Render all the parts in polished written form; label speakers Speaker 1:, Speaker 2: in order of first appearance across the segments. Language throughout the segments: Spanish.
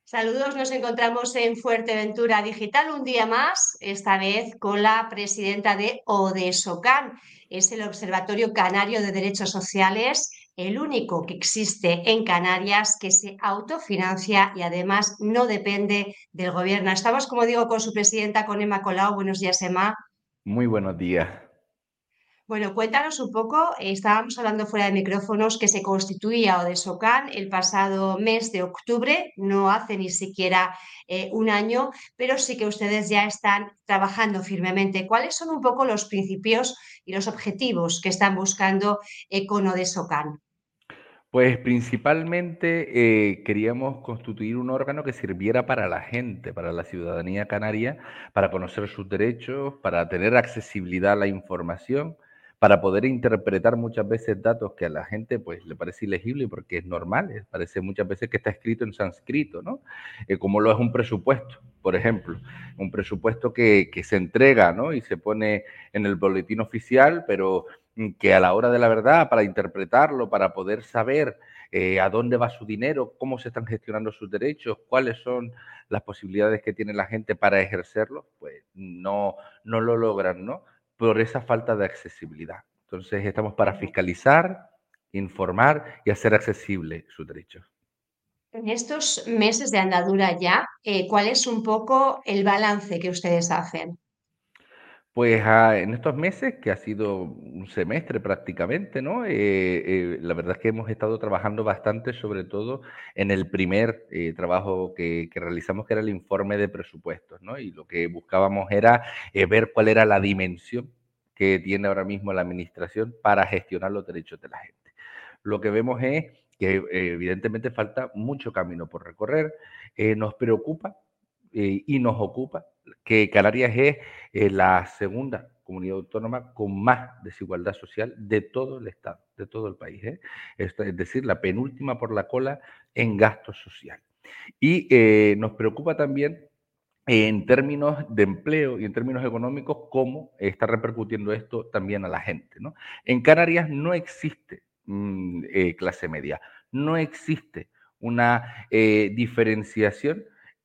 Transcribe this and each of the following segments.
Speaker 1: Saludos, nos encontramos en Fuerteventura Digital un día más, esta vez con la presidenta de ODESOCAN. Es el Observatorio Canario de Derechos Sociales, el único que existe en Canarias que se autofinancia y además no depende del gobierno. Estamos, como digo, con su presidenta, con Emma Colau. Buenos días, Emma.
Speaker 2: Muy buenos días.
Speaker 1: Bueno, cuéntanos un poco, estábamos hablando fuera de micrófonos que se constituía ODESOCAN el pasado mes de octubre, no hace ni siquiera un año, pero sí que ustedes ya están trabajando firmemente. ¿Cuáles son un poco los principios y los objetivos que están buscando con ODESOCAN?
Speaker 2: Pues principalmente queríamos constituir un órgano que sirviera para la gente, para la ciudadanía canaria, para conocer sus derechos, para tener accesibilidad a la información, para poder interpretar muchas veces datos que a la gente pues le parece ilegible porque es normal, parece muchas veces que está escrito en sánscrito, ¿no? Como lo es un presupuesto, por ejemplo, un presupuesto que se entrega, ¿no? Y se pone en el boletín oficial, pero que a la hora de la verdad, para interpretarlo, para poder saber a dónde va su dinero, cómo se están gestionando sus derechos, cuáles son las posibilidades que tiene la gente para ejercerlo, pues no lo logran, ¿no? Por esa falta de accesibilidad. Entonces estamos para fiscalizar, informar y hacer accesible sus derechos.
Speaker 1: En estos meses de andadura ya, ¿cuál es un poco el balance que ustedes hacen?
Speaker 2: Pues en estos meses, que ha sido un semestre prácticamente, ¿no? La verdad es que hemos estado trabajando bastante, sobre todo en el primer trabajo que realizamos, que era el informe de presupuestos, ¿no? Y lo que buscábamos era ver cuál era la dimensión que tiene ahora mismo la administración para gestionar los derechos de la gente. Lo que vemos es que evidentemente falta mucho camino por recorrer. Nos preocupa y nos ocupa que Canarias es la segunda comunidad autónoma con más desigualdad social de todo el Estado, de todo el país. Es decir, la penúltima por la cola en gasto social. Y nos preocupa también en términos de empleo y en términos económicos, cómo está repercutiendo esto también a la gente, ¿no? En Canarias no existe clase media, no existe una diferenciación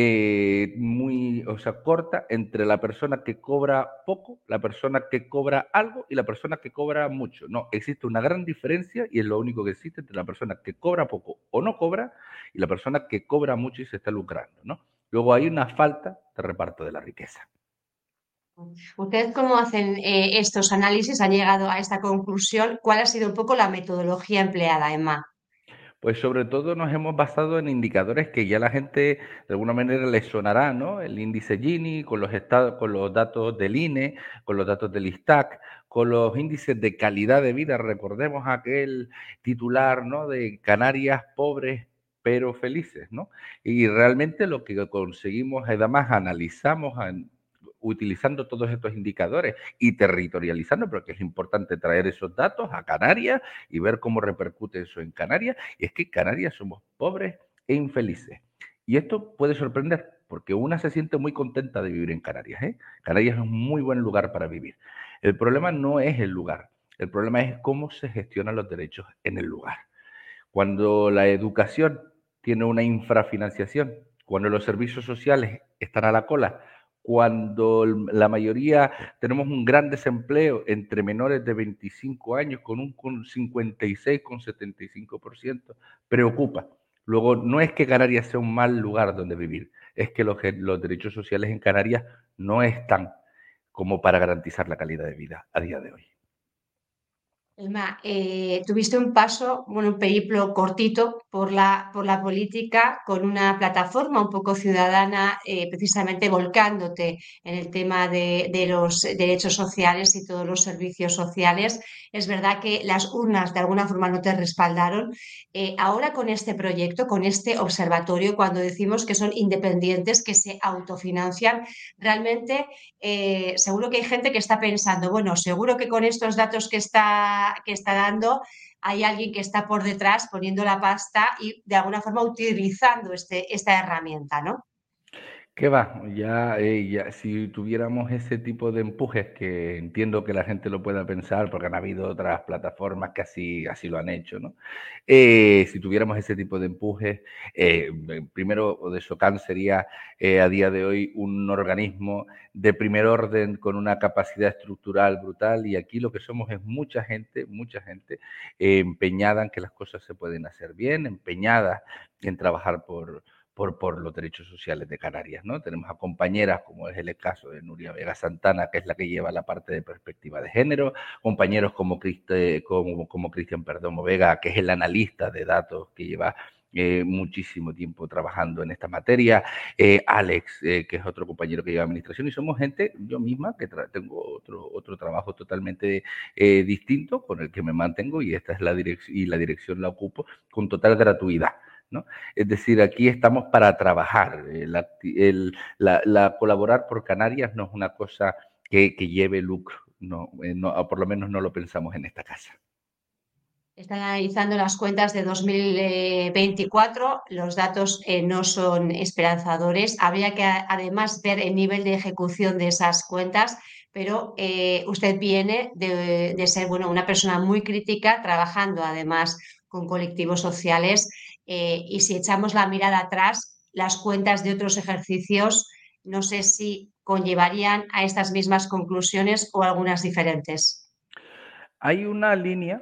Speaker 2: muy, o sea, corta entre la persona que cobra poco, la persona que cobra algo y la persona que cobra mucho. No, existe una gran diferencia y es lo único que existe entre la persona que cobra poco o no cobra y la persona que cobra mucho y se está lucrando, ¿no? Luego hay una falta de reparto de la riqueza.
Speaker 1: ¿Ustedes cómo hacen estos análisis? ¿Han llegado a esta conclusión? ¿Cuál ha sido un poco la metodología empleada, Emma?
Speaker 2: Pues sobre todo nos hemos basado en indicadores que ya la gente de alguna manera les sonará, ¿no? El índice Gini, con los estados, con los datos del INE, con los datos del ISTAC, con los índices de calidad de vida. Recordemos aquel titular, ¿no? De Canarias pobres pero felices, ¿no? Y realmente lo que conseguimos, además analizamos utilizando todos estos indicadores y territorializando, porque es importante traer esos datos a Canarias y ver cómo repercute eso en Canarias. Y es que en Canarias somos pobres e infelices. Y esto puede sorprender, porque una se siente muy contenta de vivir en Canarias. Canarias es un muy buen lugar para vivir. El problema no es el lugar, el problema es cómo se gestionan los derechos en el lugar. Cuando la educación tiene una infrafinanciación, cuando los servicios sociales están a la cola, cuando la mayoría tenemos un gran desempleo entre menores de 25 años con un 56,75%, preocupa. Luego, no es que Canarias sea un mal lugar donde vivir, es que los derechos sociales en Canarias no están como para garantizar la calidad de vida a día de hoy.
Speaker 1: Elma, tuviste un paso, bueno, un periplo cortito por la política con una plataforma un poco ciudadana, precisamente volcándote en el tema de los derechos sociales y todos los servicios sociales. Es verdad que las urnas de alguna forma no te respaldaron. Ahora con este proyecto, con este observatorio, cuando decimos que son independientes, que se autofinancian, realmente seguro que hay gente que está pensando, bueno, seguro que con estos datos que está dando hay alguien que está por detrás poniendo la pasta y de alguna forma utilizando esta herramienta, ¿no?
Speaker 2: ¿Qué va? Ya, si tuviéramos ese tipo de empujes, que entiendo que la gente lo pueda pensar, porque han habido otras plataformas que así lo han hecho, ¿no? Si tuviéramos ese tipo de empujes, primero Odesocan sería a día de hoy un organismo de primer orden con una capacidad estructural brutal, y aquí lo que somos es mucha gente empeñada en que las cosas se pueden hacer bien, empeñada en trabajar por los derechos sociales de Canarias, ¿no? Tenemos a compañeras, como es el caso de Nuria Vega Santana, que es la que lleva la parte de perspectiva de género, compañeros como Cristian Perdomo Vega, que es el analista de datos que lleva muchísimo tiempo trabajando en esta materia, Alex, que es otro compañero que lleva administración, y somos gente, yo misma, que tengo otro trabajo totalmente distinto con el que me mantengo, y esta es la dirección la ocupo con total gratuidad, ¿no? Es decir, aquí estamos para trabajar. Colaborar por Canarias no es una cosa que lleve lucro, no, por lo menos no lo pensamos en esta casa.
Speaker 1: Están analizando las cuentas de 2024, los datos no son esperanzadores. Habría que además ver el nivel de ejecución de esas cuentas, pero usted viene de ser bueno, una persona muy crítica, trabajando además con colectivos sociales, y si echamos la mirada atrás, las cuentas de otros ejercicios no sé si conllevarían a estas mismas conclusiones o algunas diferentes.
Speaker 2: Hay una línea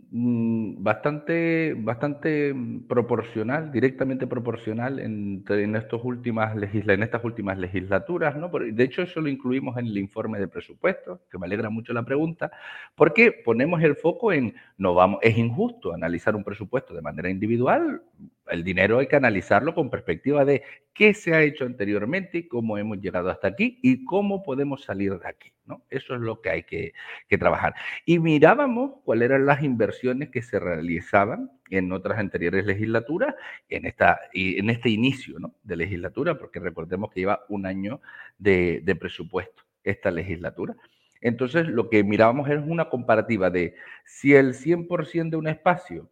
Speaker 2: bastante proporcional, directamente proporcional en estas últimas legislaturas, ¿no? De hecho, eso lo incluimos en el informe de presupuestos, que me alegra mucho la pregunta, porque ponemos el foco en, no vamos, es injusto analizar un presupuesto de manera individual. El dinero hay que analizarlo con perspectiva de qué se ha hecho anteriormente, cómo hemos llegado hasta aquí y cómo podemos salir de aquí, ¿no? Eso es lo que hay que trabajar. Y mirábamos cuáles eran las inversiones que se realizaban en otras anteriores legislaturas, en este inicio, ¿no?, de legislatura, porque recordemos que lleva un año de presupuesto esta legislatura. Entonces, lo que mirábamos es una comparativa de si el 100% de un espacio,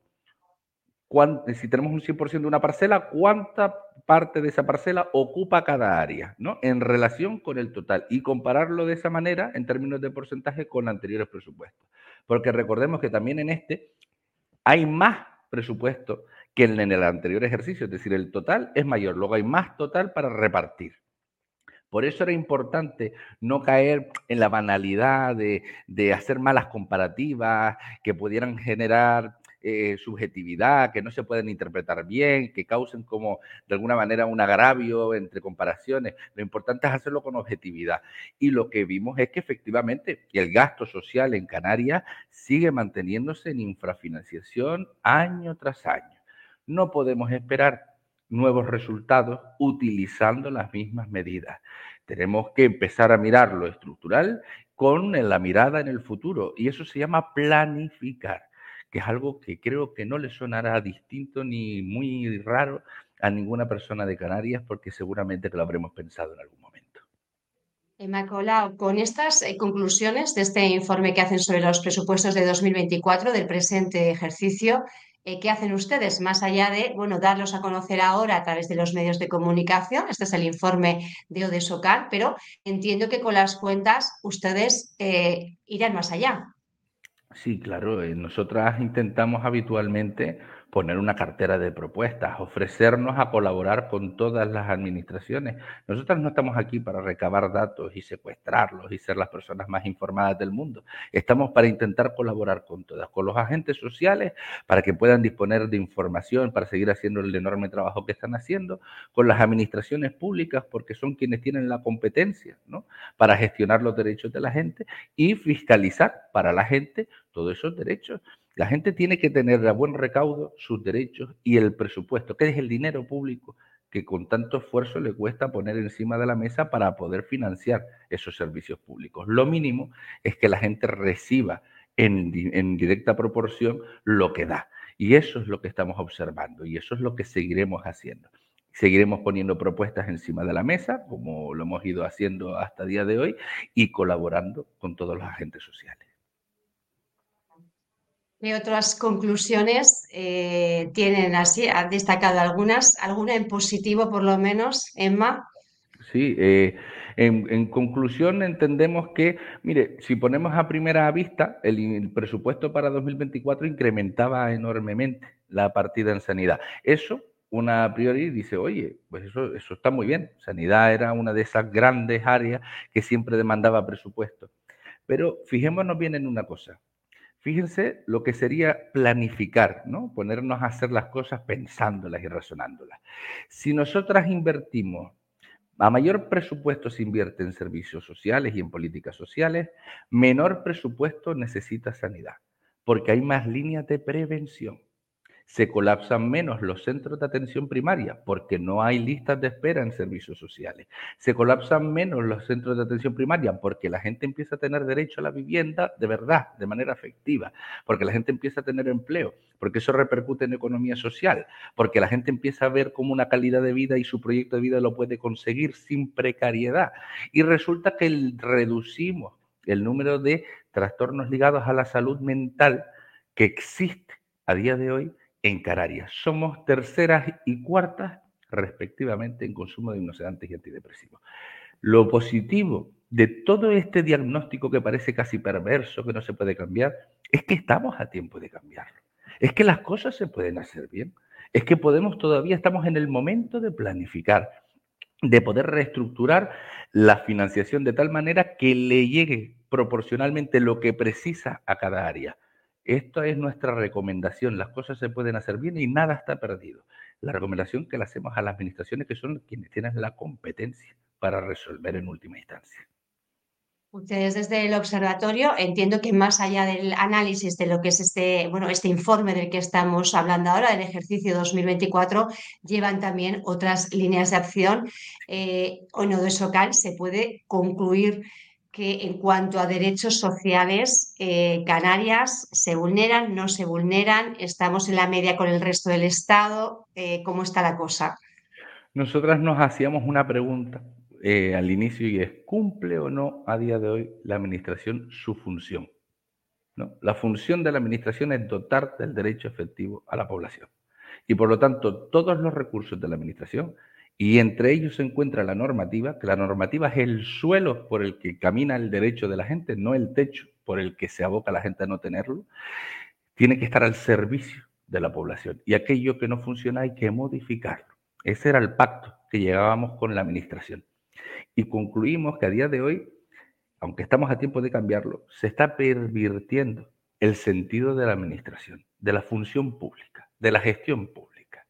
Speaker 2: si tenemos un 100% de una parcela, ¿cuánta parte de esa parcela ocupa cada área, ¿no?, en relación con el total? Y compararlo de esa manera, en términos de porcentaje, con anteriores presupuestos. Porque recordemos que también en este hay más presupuesto que en el anterior ejercicio, es decir, el total es mayor, luego hay más total para repartir. Por eso era importante no caer en la banalidad de hacer malas comparativas que pudieran generar subjetividad, que no se pueden interpretar bien, que causen como de alguna manera un agravio entre comparaciones. Lo importante es hacerlo con objetividad. Y lo que vimos es que efectivamente el gasto social en Canarias sigue manteniéndose en infrafinanciación año tras año. No podemos esperar nuevos resultados utilizando las mismas medidas. Tenemos que empezar a mirar lo estructural con la mirada en el futuro, y eso se llama planificar, que es algo que creo que no le sonará distinto ni muy raro a ninguna persona de Canarias, porque seguramente que lo habremos pensado en algún momento.
Speaker 1: Colau, con estas conclusiones de este informe que hacen sobre los presupuestos de 2024 del presente ejercicio, ¿qué hacen ustedes más allá de, bueno, darlos a conocer ahora a través de los medios de comunicación? Este es el informe de Odesocan, pero entiendo que con las cuentas ustedes irán más allá.
Speaker 2: Sí, claro. Nosotras intentamos habitualmente poner una cartera de propuestas, ofrecernos a colaborar con todas las administraciones. Nosotras no estamos aquí para recabar datos y secuestrarlos y ser las personas más informadas del mundo. Estamos para intentar colaborar con todas, con los agentes sociales, para que puedan disponer de información, para seguir haciendo el enorme trabajo que están haciendo, con las administraciones públicas, porque son quienes tienen la competencia, ¿no?, para gestionar los derechos de la gente y fiscalizar para la gente todos esos derechos. La gente tiene que tener a buen recaudo sus derechos y el presupuesto, que es el dinero público que con tanto esfuerzo le cuesta poner encima de la mesa para poder financiar esos servicios públicos. Lo mínimo es que la gente reciba en directa proporción lo que da. Y eso es lo que estamos observando y eso es lo que seguiremos haciendo. Seguiremos poniendo propuestas encima de la mesa, como lo hemos ido haciendo hasta el día de hoy, y colaborando con todos los agentes sociales.
Speaker 1: ¿Qué otras conclusiones tienen así? ¿Han destacado algunas? ¿Alguna en positivo por lo menos, Emma?
Speaker 2: Sí, en conclusión entendemos que, mire, si ponemos a primera vista, el presupuesto para 2024 incrementaba enormemente la partida en sanidad. Eso, una a priori dice, oye, pues eso está muy bien. Sanidad era una de esas grandes áreas que siempre demandaba presupuesto. Pero fijémonos bien en una cosa. Fíjense lo que sería planificar, ¿no? Ponernos a hacer las cosas pensándolas y razonándolas. Si nosotras invertimos a mayor presupuesto se invierte en servicios sociales y en políticas sociales, menor presupuesto necesita sanidad, porque hay más líneas de prevención. Se colapsan menos los centros de atención primaria porque no hay listas de espera en servicios sociales. Se colapsan menos los centros de atención primaria porque la gente empieza a tener derecho a la vivienda de verdad, de manera efectiva, porque la gente empieza a tener empleo, porque eso repercute en economía social, porque la gente empieza a ver cómo una calidad de vida y su proyecto de vida lo puede conseguir sin precariedad. Y resulta que reducimos el número de trastornos ligados a la salud mental que existe a día de hoy en Canarias. Somos terceras y cuartas, respectivamente, en consumo de hipnosedantes y antidepresivos. Lo positivo de todo este diagnóstico que parece casi perverso, que no se puede cambiar, es que estamos a tiempo de cambiarlo. Es que las cosas se pueden hacer bien. Es que todavía estamos en el momento de planificar, de poder reestructurar la financiación de tal manera que le llegue proporcionalmente lo que precisa a cada área. Esta es nuestra recomendación. Las cosas se pueden hacer bien y nada está perdido. La recomendación que le hacemos a las administraciones, que son quienes tienen la competencia para resolver en última instancia.
Speaker 1: Ustedes desde el observatorio entiendo que más allá del análisis de lo que es este informe del que estamos hablando ahora, del ejercicio 2024, llevan también otras líneas de acción. O no de Socal se puede concluir que en cuanto a derechos sociales, Canarias se vulneran, no se vulneran, estamos en la media con el resto del Estado. ¿Cómo está la cosa?
Speaker 2: Nosotras nos hacíamos una pregunta al inicio y es, ¿cumple o no a día de hoy la administración su función? ¿No? La función de la administración es dotar del derecho efectivo a la población. Y por lo tanto, todos los recursos de la administración, y entre ellos se encuentra la normativa, que la normativa es el suelo por el que camina el derecho de la gente, no el techo por el que se aboca la gente a no tenerlo, tiene que estar al servicio de la población. Y aquello que no funciona hay que modificarlo. Ese era el pacto que llegábamos con la administración. Y concluimos que a día de hoy, aunque estamos a tiempo de cambiarlo, se está pervirtiendo el sentido de la administración, de la función pública, de la gestión pública.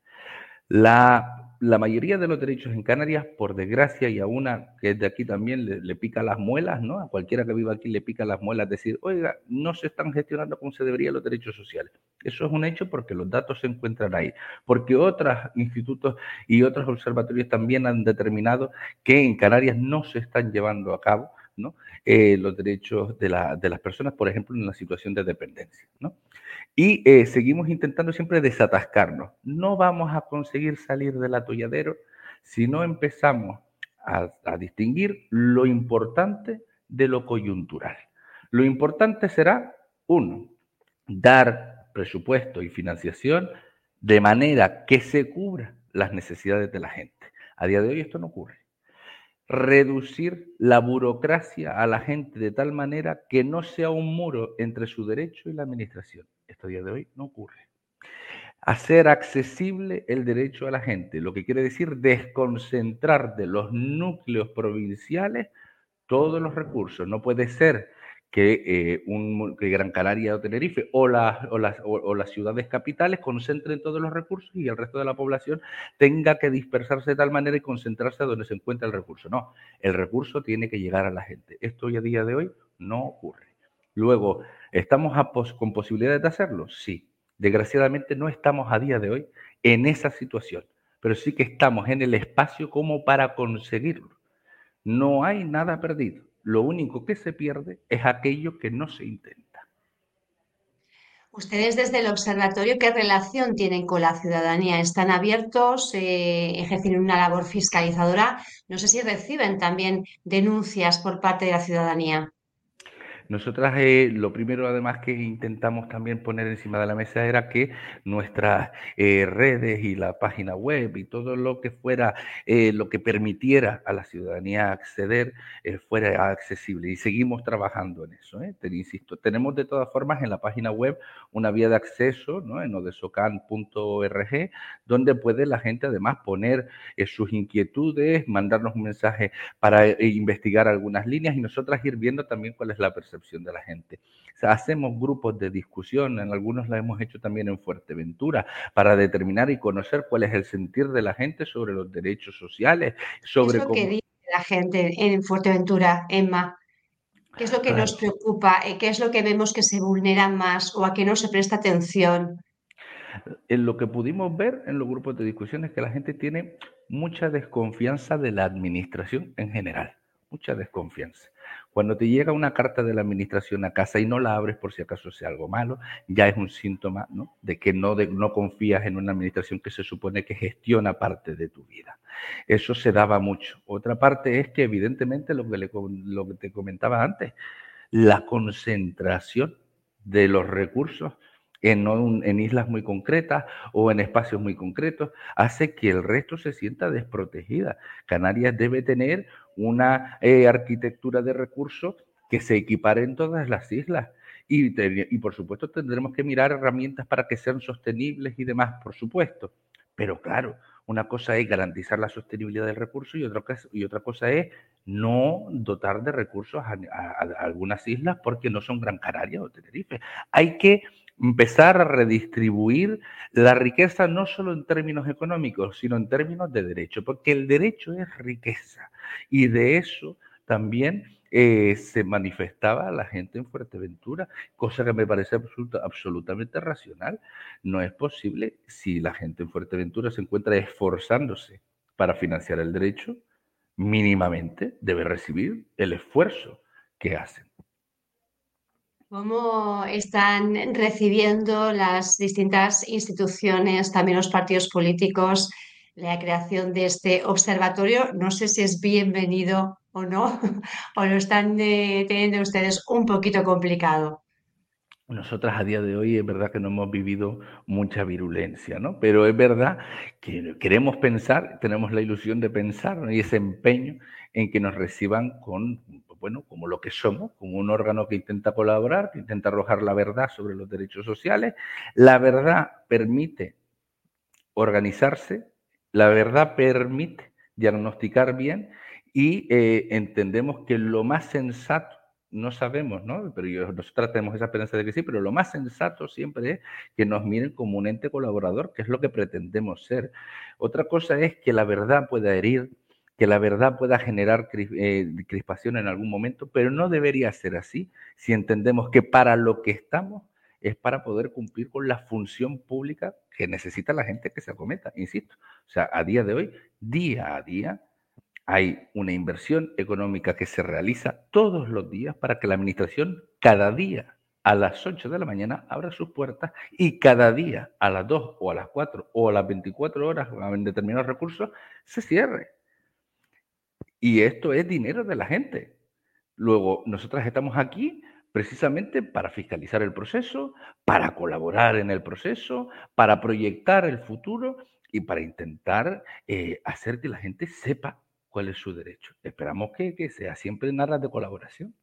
Speaker 2: La mayoría de los derechos en Canarias, por desgracia, y a una que es de aquí también le pica las muelas, ¿no? A cualquiera que viva aquí le pica las muelas decir, oiga, no se están gestionando como se deberían los derechos sociales. Eso es un hecho porque los datos se encuentran ahí, porque otros institutos y otros observatorios también han determinado que en Canarias no se están llevando a cabo, ¿no? Los derechos de las personas, por ejemplo, en la situación de dependencia, ¿no? Y seguimos intentando siempre desatascarnos. No vamos a conseguir salir del atolladero si no empezamos a distinguir lo importante de lo coyuntural. Lo importante será, uno, dar presupuesto y financiación de manera que se cubra las necesidades de la gente. A día de hoy esto no ocurre. Reducir la burocracia a la gente de tal manera que no sea un muro entre su derecho y la administración. Esto a día de hoy no ocurre. Hacer accesible el derecho a la gente, lo que quiere decir desconcentrar de los núcleos provinciales todos los recursos. No puede ser que Gran Canaria o Tenerife o las ciudades capitales concentren todos los recursos y el resto de la población tenga que dispersarse de tal manera y concentrarse donde se encuentra el recurso. No, el recurso tiene que llegar a la gente. Esto hoy a día de hoy no ocurre. Luego, ¿estamos con posibilidades de hacerlo? Sí. Desgraciadamente no estamos a día de hoy en esa situación, pero sí que estamos en el espacio como para conseguirlo. No hay nada perdido. Lo único que se pierde es aquello que no se intenta.
Speaker 1: Ustedes desde el observatorio, ¿qué relación tienen con la ciudadanía? ¿Están abiertos? ¿Ejercen una labor fiscalizadora? No sé si reciben también denuncias por parte de la ciudadanía.
Speaker 2: Nosotras lo primero además que intentamos también poner encima de la mesa era que nuestras redes y la página web y todo lo que fuera, lo que permitiera a la ciudadanía acceder, fuera accesible. Y seguimos trabajando en eso. Te insisto, tenemos de todas formas en la página web una vía de acceso, ¿no? En odesocan.org, donde puede la gente además poner sus inquietudes, mandarnos un mensaje para investigar algunas líneas y nosotras ir viendo también cuál es la percepción de la gente. O sea, hacemos grupos de discusión, en algunos la hemos hecho también en Fuerteventura, para determinar y conocer cuál es el sentir de la gente sobre los derechos sociales,
Speaker 1: ¿Qué es
Speaker 2: sobre
Speaker 1: lo que
Speaker 2: cómo...
Speaker 1: dice la gente en Fuerteventura, Emma? ¿Qué es lo que nos
Speaker 2: Claro,
Speaker 1: preocupa? ¿Qué es lo que vemos que se vulnera más o a qué no se presta atención?
Speaker 2: en lo que pudimos ver en los grupos de discusión es que la gente tiene mucha desconfianza de la administración en general, mucha desconfianza. Cuando te llega una carta de la administración a casa y no la abres por si acaso sea algo malo, ya es un síntoma, ¿no? De que no confías en una administración que se supone que gestiona parte de tu vida. Eso se daba mucho. Otra parte es que evidentemente lo que te comentaba antes, la concentración de los recursos en islas muy concretas o en espacios muy concretos hace que el resto se sienta desprotegida. Canarias debe tener una arquitectura de recursos que se equipare en todas las islas. Y por supuesto tendremos que mirar herramientas para que sean sostenibles y demás, por supuesto. Pero claro, una cosa es garantizar la sostenibilidad del recurso y otra cosa es no dotar de recursos a algunas islas porque no son Gran Canaria o Tenerife. Hay que empezar a redistribuir la riqueza no solo en términos económicos, sino en términos de derecho, porque el derecho es riqueza y de eso también se manifestaba la gente en Fuerteventura, cosa que me parece absolutamente racional. No es posible si la gente en Fuerteventura se encuentra esforzándose para financiar el derecho, mínimamente debe recibir el esfuerzo que hacen.
Speaker 1: ¿Cómo están recibiendo las distintas instituciones, también los partidos políticos, la creación de este observatorio? No sé si es bienvenido o no, o lo están teniendo ustedes un poquito complicado.
Speaker 2: Nosotras a día de hoy es verdad que no hemos vivido mucha virulencia, ¿no? Pero es verdad que queremos pensar, tenemos la ilusión de pensar, ¿no? Y ese empeño en que nos reciban con, bueno, como lo que somos, como un órgano que intenta colaborar, que intenta arrojar la verdad sobre los derechos sociales. La verdad permite organizarse, la verdad permite diagnosticar bien y entendemos que lo más sensato, no sabemos, ¿no? Pero nosotros tenemos esa esperanza de que sí, pero lo más sensato siempre es que nos miren como un ente colaborador, que es lo que pretendemos ser. Otra cosa es que la verdad pueda herir, que la verdad pueda generar crispación en algún momento, pero no debería ser así si entendemos que para lo que estamos es para poder cumplir con la función pública que necesita la gente que se acometa, insisto. O sea, a día de hoy, día a día, hay una inversión económica que se realiza todos los días para que la administración cada día a las 8 de la mañana abra sus puertas y cada día a las 2 o a las 4 o a las 24 horas en determinados recursos se cierre. Y esto es dinero de la gente. Luego, nosotras estamos aquí precisamente para fiscalizar el proceso, para colaborar en el proceso, para proyectar el futuro y para intentar hacer que la gente sepa cuál es su derecho. Esperamos que sea siempre en aras de colaboración.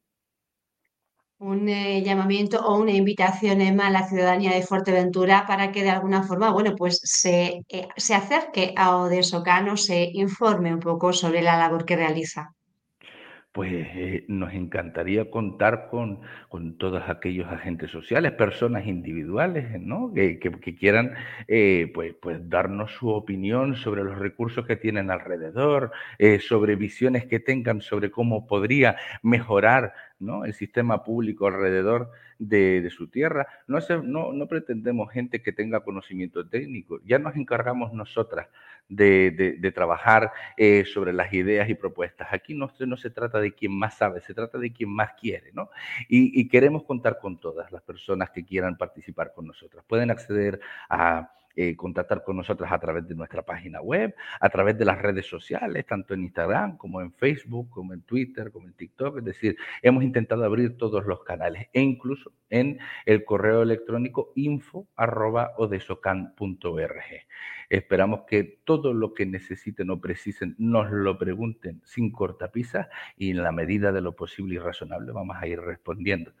Speaker 1: Un llamamiento o una invitación, Emma, a la ciudadanía de Fuerteventura para que de alguna forma, bueno, pues se acerque a Odesocano, se informe un poco sobre la labor que realiza.
Speaker 2: Pues nos encantaría contar con todos aquellos agentes sociales, personas individuales, ¿no? Que quieran pues darnos su opinión sobre los recursos que tienen alrededor, sobre visiones que tengan sobre cómo podría mejorar, ¿no? El sistema público alrededor de su tierra. No pretendemos gente que tenga conocimiento técnico, ya nos encargamos nosotras de trabajar sobre las ideas y propuestas. Aquí no se trata de quien más sabe, se trata de quien más quiere, ¿no? Y queremos contar con todas las personas que quieran participar con nosotras. Pueden acceder contactar con nosotros a través de nuestra página web, a través de las redes sociales, tanto en Instagram como en Facebook, como en Twitter, como en TikTok. Es decir, hemos intentado abrir todos los canales e incluso en el correo electrónico info@odesocan.org. Esperamos que todo lo que necesiten o precisen nos lo pregunten sin cortapisas y en la medida de lo posible y razonable vamos a ir respondiendo.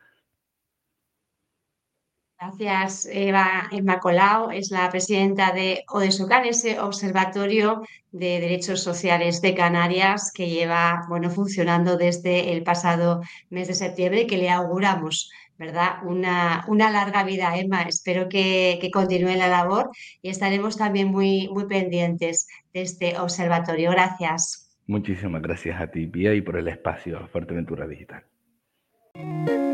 Speaker 1: Gracias, Eva Colau, es la presidenta de ODESOCAN, ese Observatorio de Derechos Sociales de Canarias que lleva, bueno, funcionando desde el pasado mes de septiembre y que le auguramos, ¿verdad? Una larga vida, Emma. Espero que continúe la labor y estaremos también muy pendientes de este observatorio. Gracias.
Speaker 2: Muchísimas gracias a ti, Pía, y por el espacio a Fuerteventura Digital.